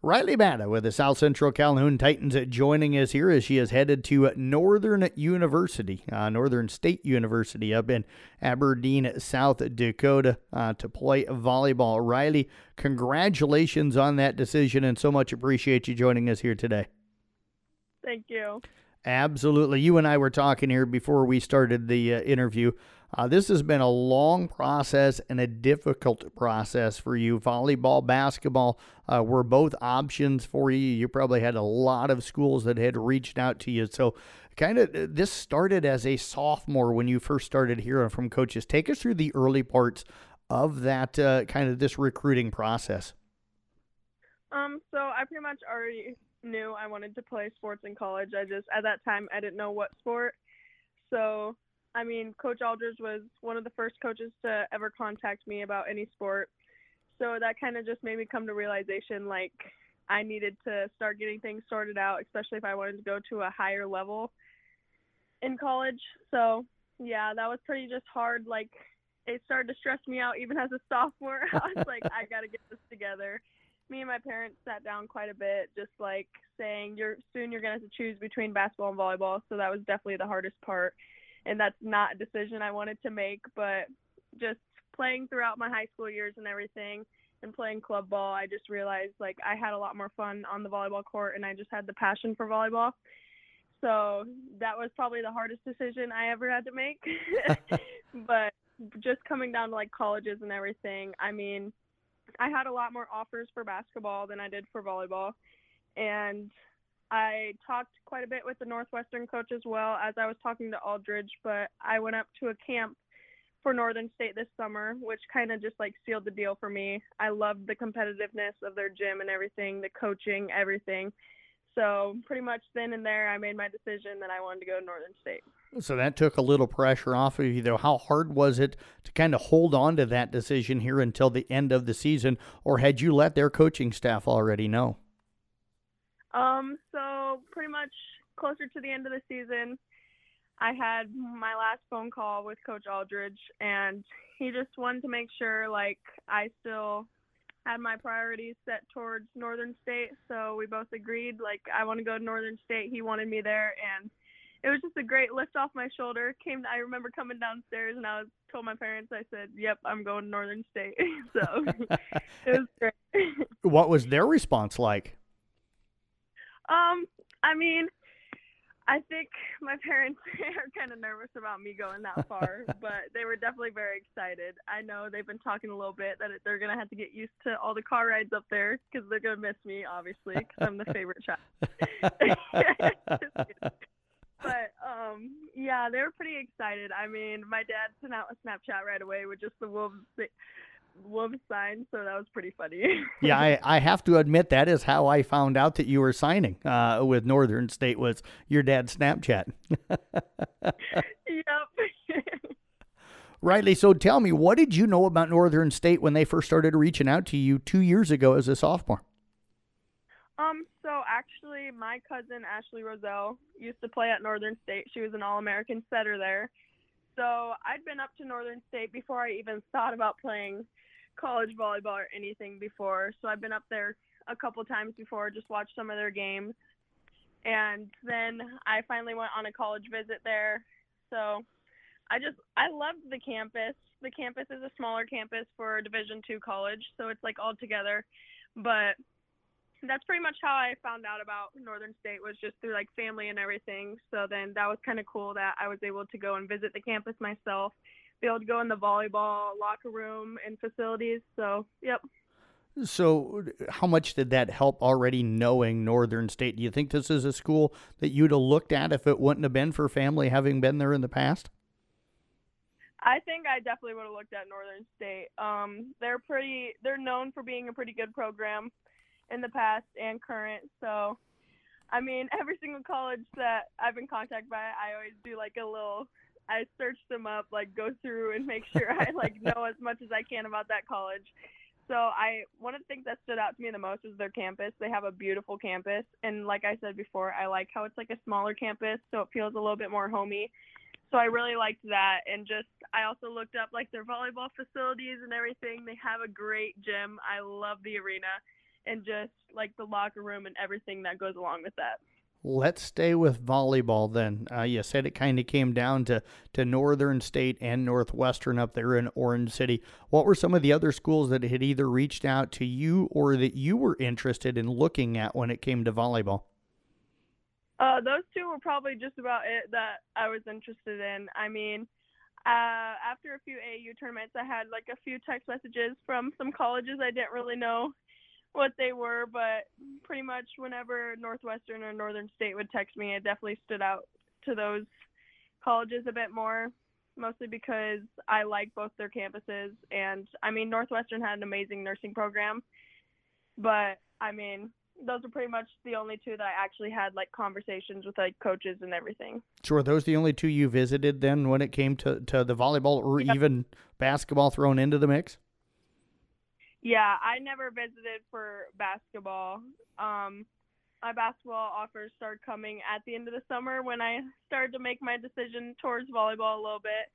Riley Matta with the South Central Calhoun Titans joining us here as she is headed to Northern State University up in Aberdeen, South Dakota to play volleyball. Riley, congratulations on that decision and so much appreciate you joining us here today. Thank you. Absolutely. You and I were talking here before we started the interview. This has been a long process and a difficult process for you. Volleyball, basketball were both options for you. You probably had a lot of schools that had reached out to you. So kind of this started as a sophomore when you first started hearing from coaches. Take us through the early parts of that kind of this recruiting process. So I pretty much already knew I wanted to play sports in college. At that time, I didn't know what sport. So, I mean, Coach Aldridge was one of the first coaches to ever contact me about any sport. So that kind of just made me come to realization, like, I needed to start getting things sorted out, especially if I wanted to go to a higher level in college. So, yeah, that was pretty just hard. Like, it started to stress me out even as a sophomore. I was like, I got to get this together. Me and my parents sat down quite a bit, just like saying, you're going to have to choose between basketball and volleyball. So that was definitely the hardest part. And that's not a decision I wanted to make, but just playing throughout my high school years and everything and playing club ball, I just realized like I had a lot more fun on the volleyball court and I just had the passion for volleyball. So that was probably the hardest decision I ever had to make. But just coming down to like colleges and everything, I mean, I had a lot more offers for basketball than I did for volleyball. And I talked quite a bit with the Northwestern coach as well as I was talking to Aldridge, but I went up to a camp for Northern State this summer, which kind of just like sealed the deal for me. I loved the competitiveness of their gym and everything, the coaching, everything. So pretty much then and there, I made my decision that I wanted to go to Northern State. So that took a little pressure off of you, though. How hard was it to kind of hold on to that decision here until the end of the season, or had you let their coaching staff already know? So pretty much closer to the end of the season, I had my last phone call with Coach Aldridge, and he just wanted to make sure, like, I still had my priorities set towards Northern State. So we both agreed, like, I want to go to Northern State. He wanted me there, and it was just a great lift off my shoulder. I remember coming downstairs, and I told my parents, I said, yep, I'm going to Northern State. So it was great. What was their response like? I mean, I think my parents are kind of nervous about me going that far, but they were definitely very excited. I know they've been talking a little bit that they're going to have to get used to all the car rides up there because they're going to miss me, obviously, because I'm the favorite child. But, yeah, they were pretty excited. I mean, my dad sent out a Snapchat right away with just the wolves sign, so that was pretty funny. Yeah, I have to admit that is how I found out that you were signing with Northern State was your dad's Snapchat. Yep. Riley, so tell me, what did you know about Northern State when they first started reaching out to you 2 years ago as a sophomore? So actually, my cousin, Ashley Roselle, used to play at Northern State. She was an All-American setter there. So I'd been up to Northern State before I even thought about playing college volleyball or anything before. So I've been up there a couple times before, just watched some of their games. And then I finally went on a college visit there. So I loved the campus. The campus is a smaller campus for a Division II college, so it's like all together. But that's pretty much how I found out about Northern State, was just through like family and everything. So then that was kind of cool that I was able to go and visit the campus myself, be able to go in the volleyball locker room and facilities. So, yep. So how much did that help already knowing Northern State? Do you think this is a school that you'd have looked at if it wouldn't have been for family having been there in the past? I think I definitely would have looked at Northern State. They're known for being a pretty good program in the past and current. So, I mean, every single college that I've been contacted by, I always do like I search them up, like go through and make sure I like know as much as I can about that college. So one of the things that stood out to me the most was their campus. They have a beautiful campus. And like I said before, I like how it's like a smaller campus, so it feels a little bit more homey. So I really liked that. And I also looked up like their volleyball facilities and everything. They have a great gym. I love the arena. and just like the locker room and everything that goes along with that. Let's stay with volleyball then. You said it kind of came down to Northern State and Northwestern up there in Orange City. What were some of the other schools that had either reached out to you or that you were interested in looking at when it came to volleyball? Those two were probably just about it that I was interested in. I mean, after a few AAU tournaments, I had like a few text messages from some colleges I didn't really know what they were, but pretty much whenever Northwestern or Northern State would text me, it definitely stood out to those colleges a bit more, mostly because I like both their campuses. And I mean, Northwestern had an amazing nursing program, but I mean, those are pretty much the only two that I actually had like conversations with like coaches and everything. So were those the only two you visited then when it came to the volleyball or even basketball thrown into the mix? Yeah, I never visited for basketball. My basketball offers started coming at the end of the summer when I started to make my decision towards volleyball a little bit.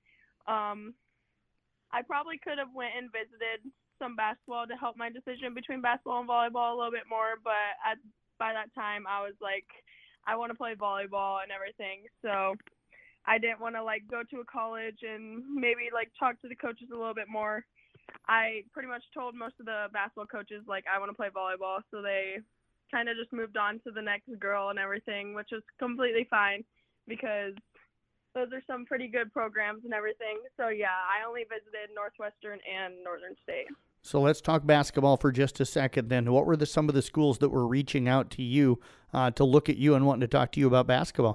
I probably could have went and visited some basketball to help my decision between basketball and volleyball a little bit more, but by that time I was like, I want to play volleyball and everything. So I didn't want to like go to a college and maybe like talk to the coaches a little bit more. I pretty much told most of the basketball coaches like I want to play volleyball, so they kind of just moved on to the next girl and everything, which was completely fine because those are some pretty good programs and everything. So yeah, I only visited Northwestern and Northern State. So let's talk basketball for just a second then. What were some of the schools that were reaching out to you to look at you and wanting to talk to you about basketball?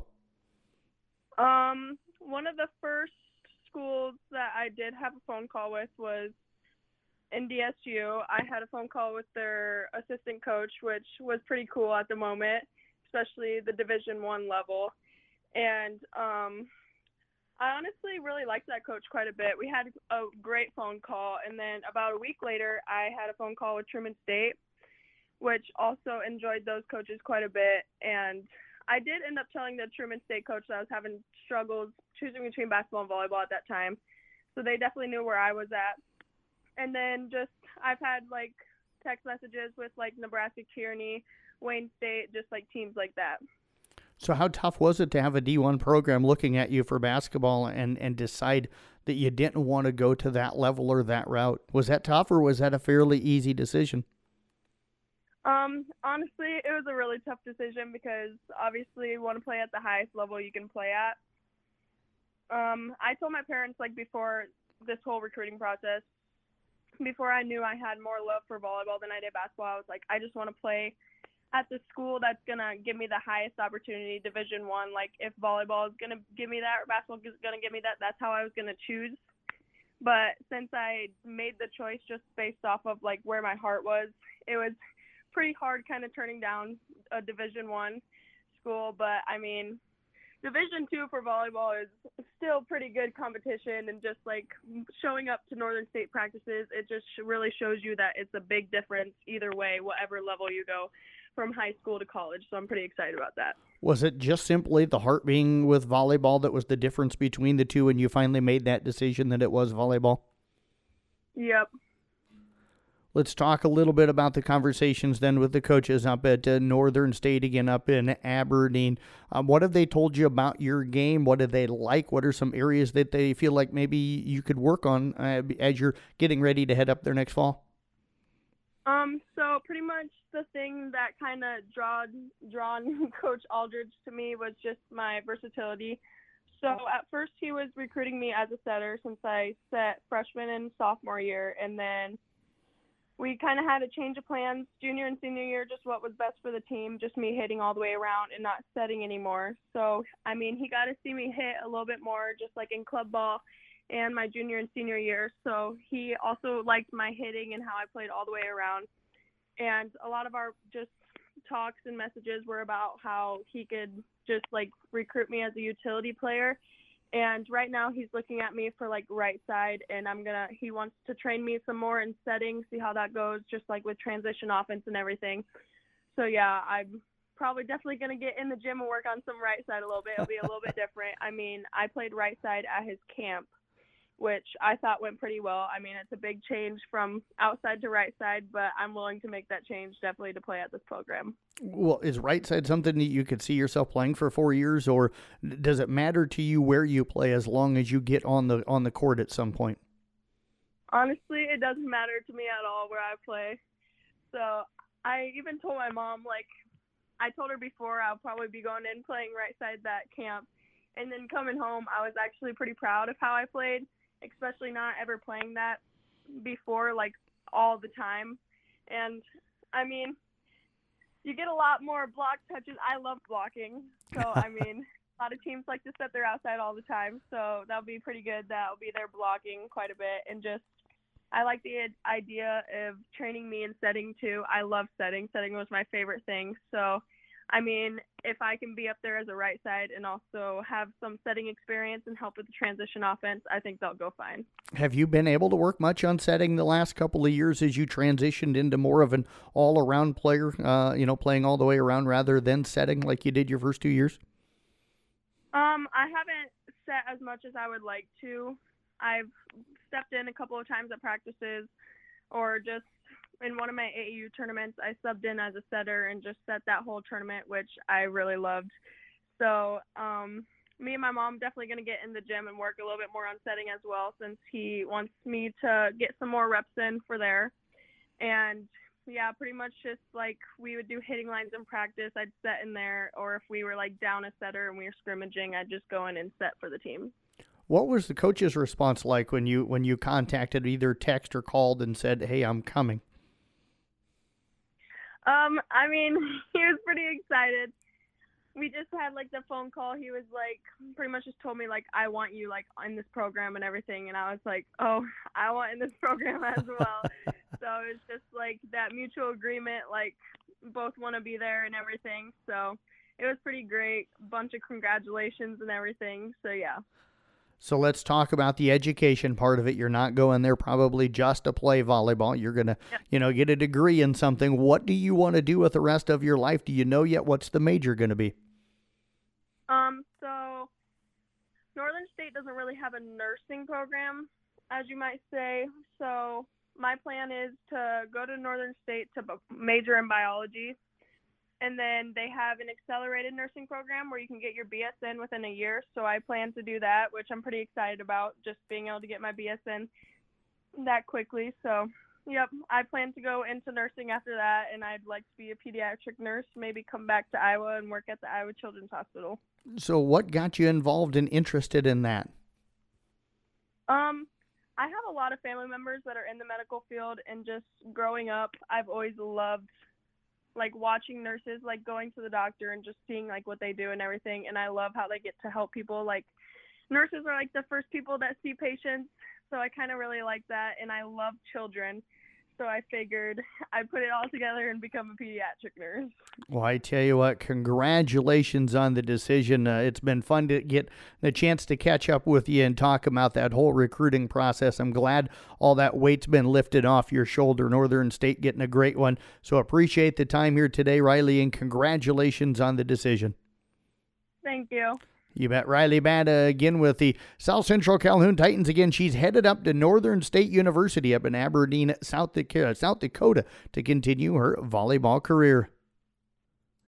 One of the first schools that I did have a phone call with was NDSU. I had a phone call with their assistant coach, which was pretty cool at the moment, especially the Division I level. And I honestly really liked that coach quite a bit. We had a great phone call, and then about a week later, I had a phone call with Truman State, which also enjoyed those coaches quite a bit. And I did end up telling the Truman State coach that I was having struggles choosing between basketball and volleyball at that time. So they definitely knew where I was at. And then just I've had like text messages with like Nebraska Kearney, Wayne State, just like teams like that. So how tough was it to have a D1 program looking at you for basketball and decide that you didn't want to go to that level or that route? Was that tough or was that a fairly easy decision? Honestly, it was a really tough decision because obviously you want to play at the highest level you can play at. I told my parents like before this whole recruiting process, before I knew I had more love for volleyball than I did basketball, I was like, I just want to play at the school that's going to give me the highest opportunity, Division I. Like, if volleyball is going to give me that or basketball is going to give me that, that's how I was going to choose. But since I made the choice just based off of, like, where my heart was, it was pretty hard kind of turning down a Division I school. But, I mean, Division II for volleyball is still pretty good competition, and just like showing up to Northern State practices, it just really shows you that it's a big difference either way, whatever level you go from high school to college. So I'm pretty excited about that. Was it just simply the heart being with volleyball that was the difference between the two and you finally made that decision that it was volleyball? Yep. Let's talk a little bit about the conversations then with the coaches up at Northern State, again up in Aberdeen. What have they told you about your game? What do they like? What are some areas that they feel like maybe you could work on as you're getting ready to head up there next fall? So pretty much the thing that kind of drawn Coach Aldridge to me was just my versatility. So at first he was recruiting me as a setter since I set freshman and sophomore year, and then we kind of had a change of plans junior and senior year, just what was best for the team, just me hitting all the way around and not setting anymore. So, I mean, he got to see me hit a little bit more, just like in club ball and my junior and senior year. So he also liked my hitting and how I played all the way around. And a lot of our just talks and messages were about how he could just like recruit me as a utility player. And right now he's looking at me for like right side, and he wants to train me some more in setting, see how that goes, just like with transition offense and everything. So yeah, I'm probably definitely going to get in the gym and work on some right side a little bit. It'll be a little bit different. I mean, I played right side at his camp, which I thought went pretty well. I mean, it's a big change from outside to right side, but I'm willing to make that change definitely to play at this program. Well, is right side something that you could see yourself playing for 4 years, or does it matter to you where you play as long as you get on the court at some point? Honestly, it doesn't matter to me at all where I play. So I even told my mom, like, I told her before I'll probably be going in playing right side that camp. And then coming home, I was actually pretty proud of how I played, especially not ever playing that before, like, all the time. And, I mean, you get a lot more block touches. I love blocking. So, I mean, a lot of teams like to set their outside all the time. So that'll be pretty good that I'll be there blocking quite a bit. And just, I like the idea of training me in setting, too. I love setting. Setting was my favorite thing. So, I mean, if I can be up there as a right side and also have some setting experience and help with the transition offense, I think they'll go fine. Have you been able to work much on setting the last couple of years as you transitioned into more of an all-around player, playing all the way around rather than setting like you did your first 2 years? I haven't set as much as I would like to. I've stepped in a couple of times at practices or just in one of my AAU tournaments, I subbed in as a setter and just set that whole tournament, which I really loved. So me and my mom definitely going to get in the gym and work a little bit more on setting as well, since he wants me to get some more reps in for there. And yeah, pretty much just like we would do hitting lines in practice, I'd set in there, or if we were like down a setter and we were scrimmaging, I'd just go in and set for the team. What was the coach's response like when you contacted, either text or called and said, "Hey, I'm coming"? I mean, he was pretty excited. We just had like the phone call. He was like, pretty much just told me like, I want you like in this program and everything. And I was like, oh, I want in this program as well. So it's just like that mutual agreement, like both want to be there and everything. So it was pretty great. Bunch of congratulations and everything. So yeah. So let's talk about the education part of it. You're not going there probably just to play volleyball. You're going to, get a degree in something. What do you want to do with the rest of your life? Do you know yet what's the major going to be? So Northern State doesn't really have a nursing program, as you might say. So my plan is to go to Northern State to major in biology. And then they have an accelerated nursing program where you can get your BSN within a year. So I plan to do that, which I'm pretty excited about, just being able to get my BSN that quickly. So, yep, I plan to go into nursing after that, and I'd like to be a pediatric nurse, maybe come back to Iowa and work at the Iowa Children's Hospital. So what got you involved and interested in that? I have a lot of family members that are in the medical field, and just growing up, I've always loved like watching nurses, like going to the doctor and just seeing like what they do and everything. And I love how they get to help people. Like nurses are like the first people that see patients. So I kind of really like that. And I love children. So I figured I'd put it all together and become a pediatric nurse. Well, I tell you what, congratulations on the decision. It's been fun to get the chance to catch up with you and talk about that whole recruiting process. I'm glad all that weight's been lifted off your shoulder. Northern State getting a great one. So appreciate the time here today, Riley, and congratulations on the decision. Thank you. You bet. Riley Bada again with the South Central Calhoun Titans. Again, she's headed up to Northern State University up in Aberdeen, South Dakota to continue her volleyball career.